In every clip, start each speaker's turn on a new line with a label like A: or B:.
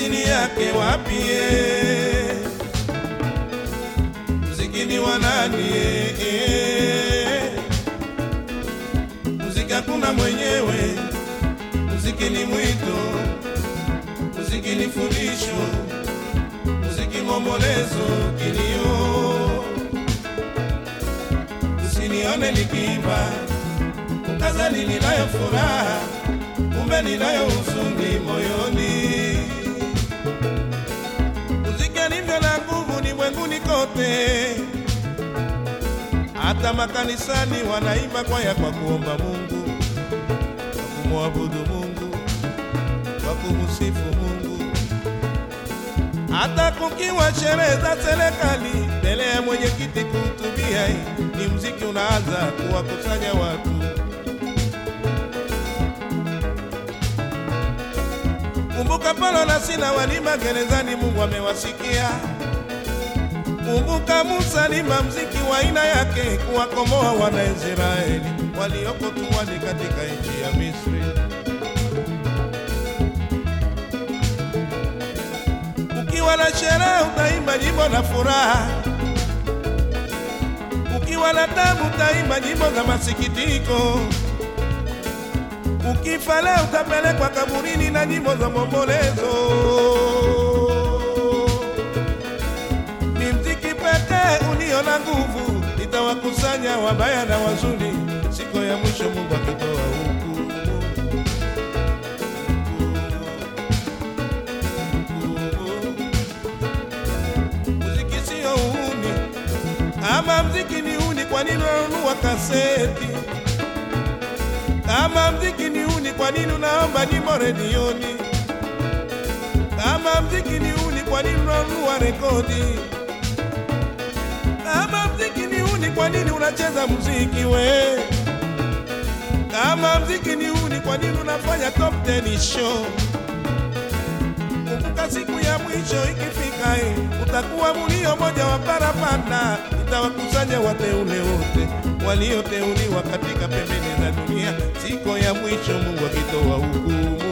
A: asili yake wapi? Muziki ni wa nani? Muziki hakuna mwenyewe, muziki ni mwito, muziki ni fundisho, muziki mombolezo, kilio. Usinione nikiimba ukazani ninayo furaha, kumbe ninayo huzuni moyoni. Muziki alivyo na nguvu ni mwenguni kote, hata makanisani wanaimba kwaya kwa kuomba Mungu, kwa kumwabudu Mungu, kwa kumsifu Mungu. Hata kukiwa sherehe za serikali, mbele ya mwenyekiti kuhutubia, ni muziki unaanza kuwakusanya watu. Kumbuka Paulo na Sila walima gerezani, Mungu amewasikia. Kumbuka Musa alima muziki wa aina yake kuwakomboa wana Israeli walioko tumboni katika nchi ya Misri. Ukiwa na sherehe utaimba nyimbo na furaha, ukiwa na tabu utaimba nyimbo za masikitiko. Ukifa leo utapelekwa kaburini na nyimbo za mombolezo. Ni muziki pekee ulio na nguvu, itawakusanya wabaya na wazuri, siku ya mwisho Mungu akitoa hukumu. Muziki sio uhuni, kama muziki ni uhuni kwa nini unanunua kaseti? Kama muziki ni uhuni kwa nini unaomba nyimbo redioni? Kama muziki ni uhuni kwa nini unanunua rekodi? Kama muziki ni uhuni kwa nini unacheza muziki we? Kama muziki ni uhuni kwa nini unafanya top 10 show? Kumbuka siku ya mwisho ikifika, utakuwa mulio moja wa parapanda, itawakusanya wateule wote walioteuliwa katika pembeni za dunia, siku ya mwisho Mungu akitoa hukumu.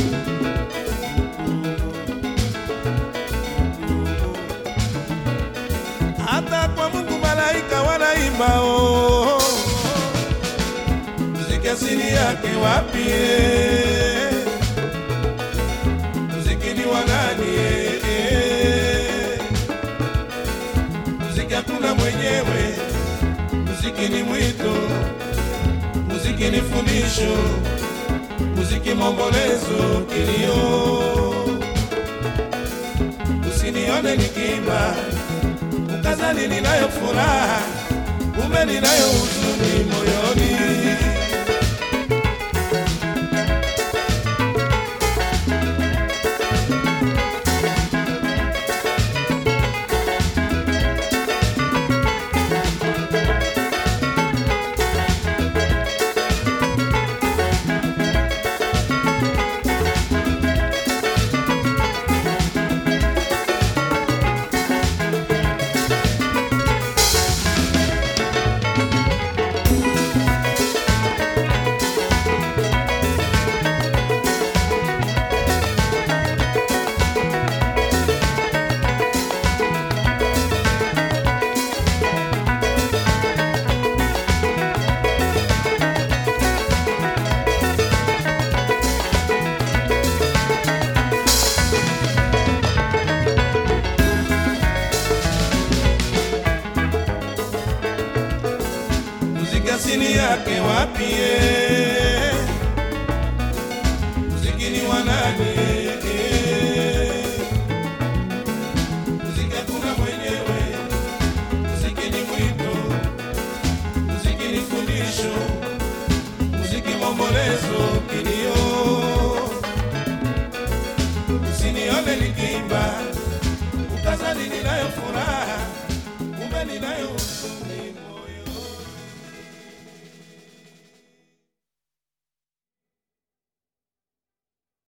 A: Hata kwa Mungu malaika wanaimba, oh, muziki asili yake wapi? Muziki ni wa nani? Muziki hakuna mwenyewe, muziki ni mwito, muziki ni fundisho, muziki mombolezo, kilio. Usinione nikiimba ukazani ninayo furaha, kumbe ninayo huzuni moyoni. Asili yake wapi? Muziki ni wa nani? Muziki hakuna mwenyewe, muziki ni mwito, muziki ni fundisho, muziki mombolezo, kilio. Usinione nikiimba ukazani ninayo furaha, kumbe ninayo huzuni.